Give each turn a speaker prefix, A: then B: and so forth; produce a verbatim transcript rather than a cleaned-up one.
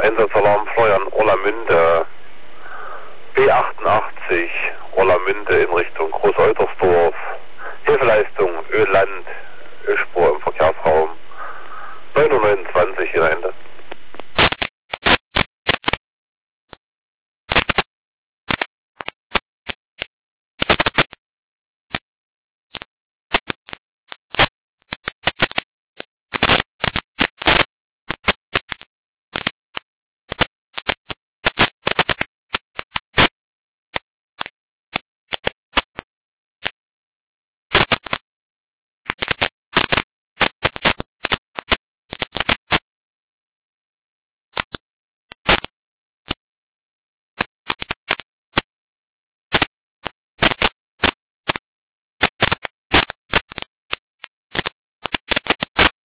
A: Einsatzalarm Florian Orlamünde, B achtundachtzig Orlamünde in Richtung Großeutersdorf, Hilfeleistung Öland, Ölspur im Verkehrsraum neun Uhr neunundzwanzig hier Ende.